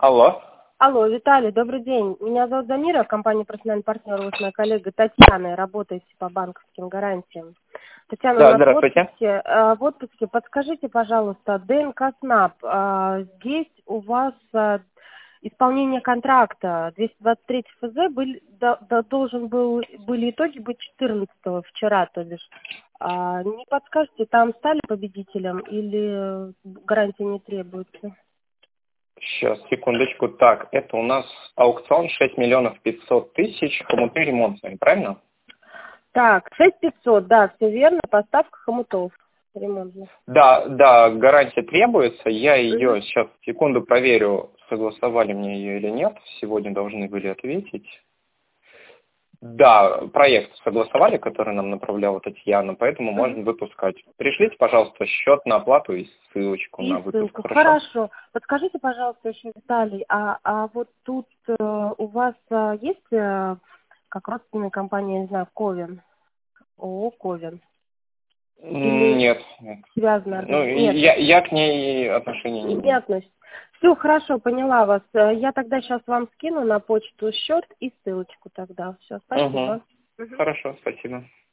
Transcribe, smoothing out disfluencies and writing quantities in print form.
Алло. Алло, Виталий, добрый день. Меня зовут Замира, компания «Профессиональный партнер», вот моя коллега Татьяна, работаете по банковским гарантиям. Татьяна, у Да, нас здравствуйте. в отпуске. Подскажите, пожалуйста, ДНК СНАП, здесь у вас исполнение контракта 223 ФЗ были итоги быть 14-го вчера, то бишь. Не подскажете, там стали победителем или гарантия не требуется? Сейчас, секундочку. Так, это у нас аукцион 6 миллионов 500 тысяч, хомуты ремонтные, правильно? Так, 6500, да, все верно, поставка хомутов ремонтных. Да, гарантия требуется. Я Мгм. ее сейчас, секунду, проверю, согласовали мне ее или нет. Сегодня должны были ответить. Да, проект согласовали, который нам направляла Татьяна, поэтому Мгм. можно выпускать. Пришлите, пожалуйста, счет на оплату и ссылочку на И выпуск, ссылку. хорошо? Хорошо. Подскажите, пожалуйста, еще, Виталий, вот тут у вас есть как родственная компания, не знаю, Ковен, ООО Ковен? Или Нет. связанная Ну, Нет, я к ней отношения не не имею. относится. Все, хорошо, поняла вас. Я тогда сейчас вам скину на почту счет и ссылочку тогда. Все, Угу. спасибо. Мгм. Хорошо, спасибо.